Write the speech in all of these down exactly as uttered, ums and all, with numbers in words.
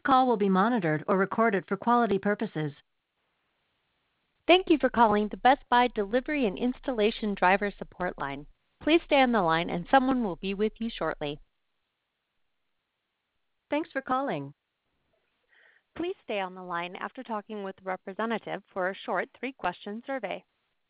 call will be monitored or recorded for quality purposes. Thank you for calling the Best Buy Delivery and Installation Driver Support Line. Please stay on the line and someone will be with you shortly. Thanks for calling. Please stay on the line after talking with a representative for a short three-question survey.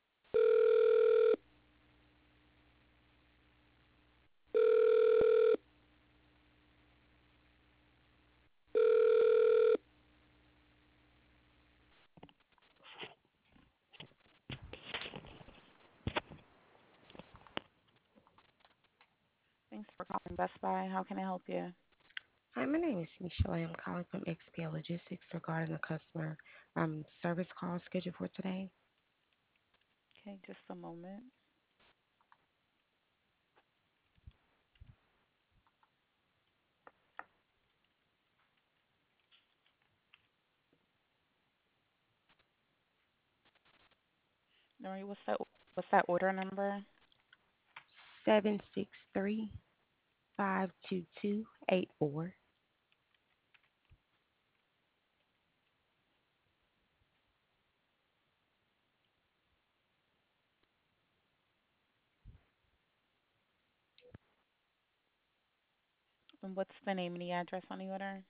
Thanks for calling Best Buy. How can I help you? Hi, my name is Michelle. I'm calling from X P L Logistics regarding a customer um, service call scheduled for today. Okay, just a moment. Lori, what's that? What's that order number? seven six three, five two two, eight four. And what's the name and the address on the order?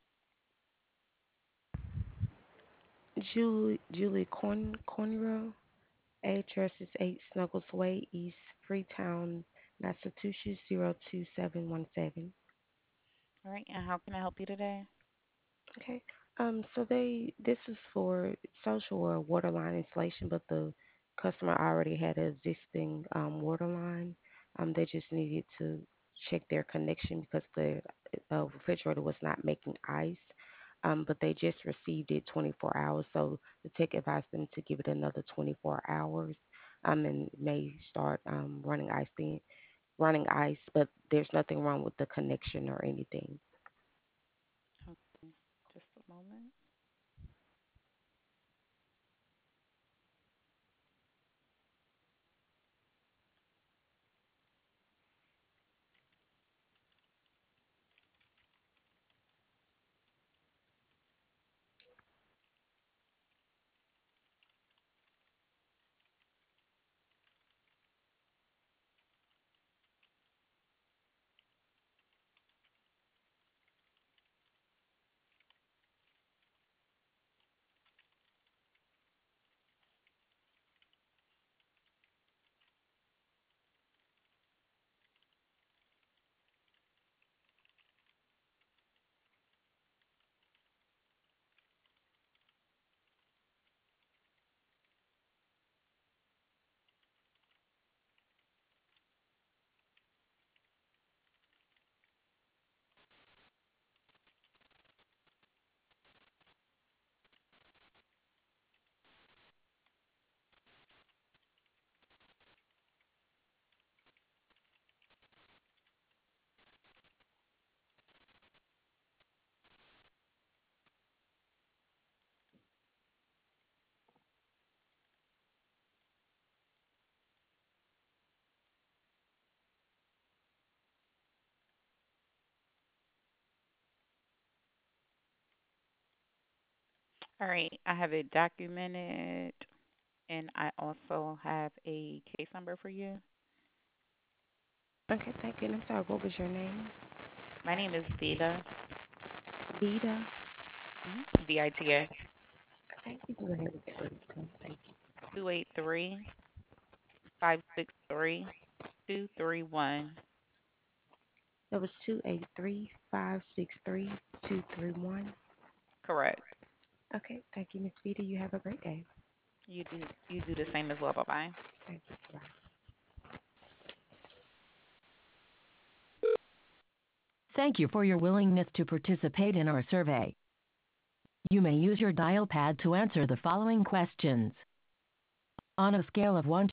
Julie, Julie Corn, Cornrow. Address is eight Snuggles Way, East Freetown, Massachusetts, zero two seven one seven. All right, and how can I help you today? Okay. Um, so they this is for social or water line installation, but the customer already had an existing um, water line. Um, they just needed to check their connection because the uh, refrigerator was not making ice. Um, but they just received it twenty-four hours, so the tech advised them to give it another twenty-four hours. Um, and it may start um, running ice then, running ice, but there's nothing wrong with the connection or anything. Okay, just a moment. All right, I have it documented, and I also have a case number for you. Okay, thank you. And I'm sorry, what was your name? My name is Vita, Vida. mm-hmm. V I T A, Okay, you can go ahead with that. Thank you. two eight three five six three two three one. That was two eight three five six three two three one. Correct. Okay, thank you, Miss Vita. You have a great day. You do you do the same as well. Bye bye. Thank you. Bye. Thank you for your willingness to participate in our survey. You may use your dial pad to answer the following questions. On a scale of one